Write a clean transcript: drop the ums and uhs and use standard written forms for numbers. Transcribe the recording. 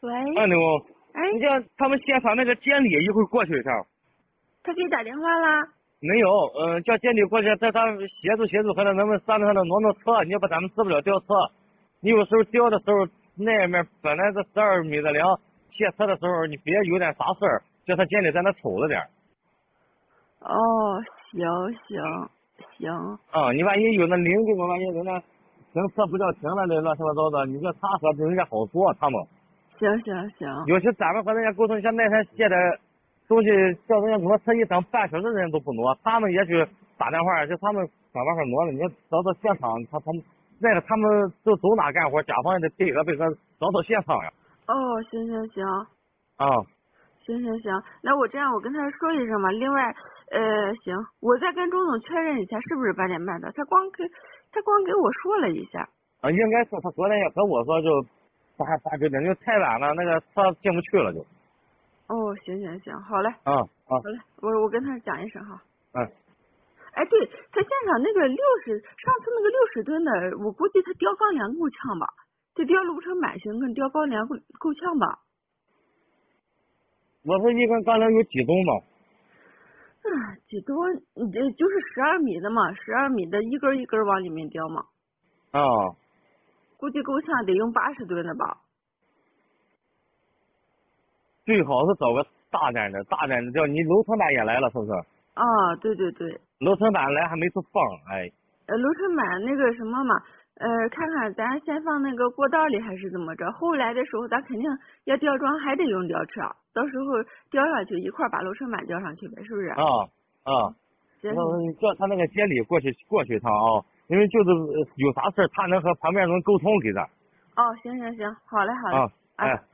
喂。 刘， 哎， 你叫他们现场那个监理一会儿过去一下。 他给你打电话啦？ 没有，叫监理过去，在他协助，和他能不能上那挪车，你要不咱们治不了吊车。你有时候吊的时候，那面本来是12米的梁，卸车的时候你别有点啥事儿，叫他监理在那瞅着点。 哦，行。 你万一有那邻居们，万一人家停车不叫停了的乱七八糟的，你这查核人家好说他们。 行。 有些咱们和人家沟通，像那天卸的东西叫人家挪车一等半小时，人家都不挪，他们也许打电话就他们想办法挪了。你要找到现场，他们那个他们就走哪干活，甲方也得配合找到现场呀。 哦，行。 啊。 行，那我这样我跟他说一声嘛。另外，行，我再跟钟总确认一下是不是8点半的。他光给我说了一下。 应该是他昨天也和我说就8、9点，就太晚了，那个车进不去了就。 哦，行，好嘞。好嘞，我跟他讲一声哈。哎，对，他现场那个上次那个60吨的，我估计他吊钢梁够呛吧？这吊路程版型跟吊钢梁够呛吧？ 我说一根钢梁有几吨吧？ 几吨？就是12米的嘛，12米的一根一根往里面吊嘛。估计够呛，得用80吨的吧？ 最好是找个大点的，叫你楼层板也来了，是不是？ 对。 楼层板来还没处放， 楼层板那个什么嘛，看看咱先放那个过道里还是怎么着？后来的时候咱肯定要吊装，还得用吊车，到时候吊上去一块把楼层板吊上去呗，是不是？行。 叫他那个监理过去一趟啊，因为就是有啥事他能和旁边人沟通给他。 行，好嘞。